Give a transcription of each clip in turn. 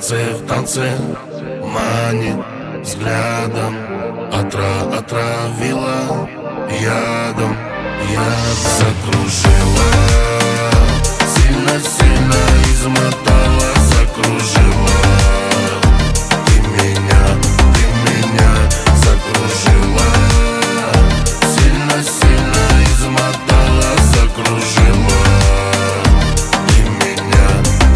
в танце манит взглядом, отравила ядом, закружила, сильно измотала, закружила. Ты меня закружила, сильно измотала, закружила. Ты меня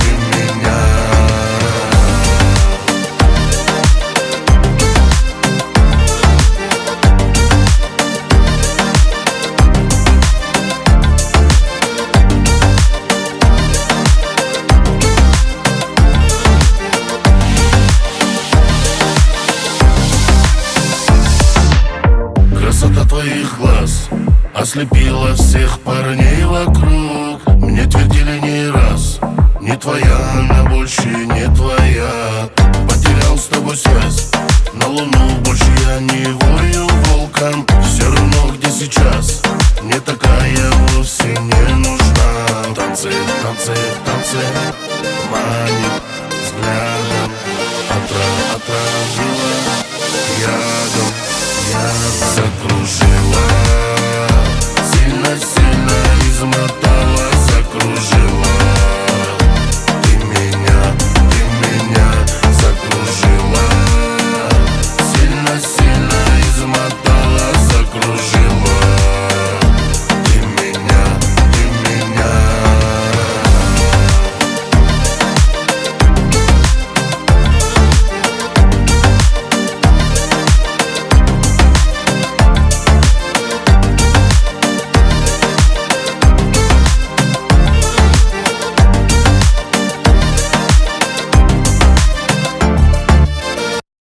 Красота твоих глаз ослепила всех парней вокруг. Мне твердили не раз: не твоя, она больше не твоя. Потерял с тобой связь, на луну больше я не вою волком. Все равно где сейчас, мне такая вовсе не нужна. Танцы, танцы, танцы,